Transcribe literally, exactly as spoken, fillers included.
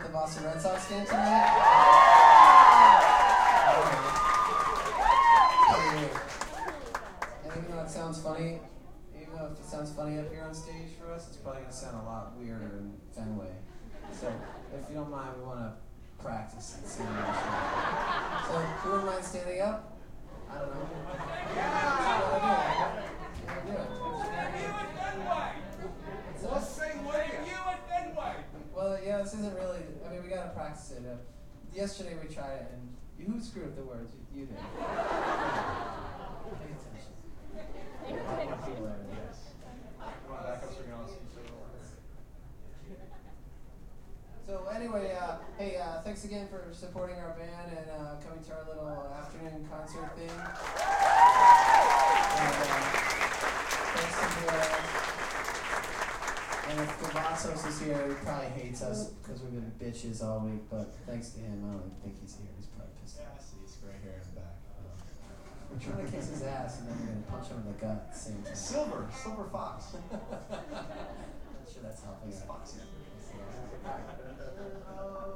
the Boston Red Sox game tonight? And even though it sounds funny, even though if it sounds funny up here on stage for us, it's probably going to sound a lot weirder in Fenway. So, if you don't mind, we want to practice and sing. So, who would mind standing up? I don't know. Yeah! Do it. Let's sing with you and Fenway. Well, yeah, this isn't really. I mean, we gotta practice it. Uh, yesterday we tried it, and who screwed up the words? You, you did. Pay attention. Yes. Come on, back up so we can all see each other. So anyway, uh, hey, uh, thanks again for supporting our band and uh, coming to our little afternoon concert thing. And, uh, thanks to uh, and if Gavassos is here, he probably hates us because we've been bitches all week. But thanks to him, I don't think he's here. He's probably pissed Yeah, I off. see his gray hair in the back. We're trying to kiss his ass and then we're gonna punch him in the gut at the same time. Silver, silver fox. I'm sure that's helping. He's foxy. Yeah.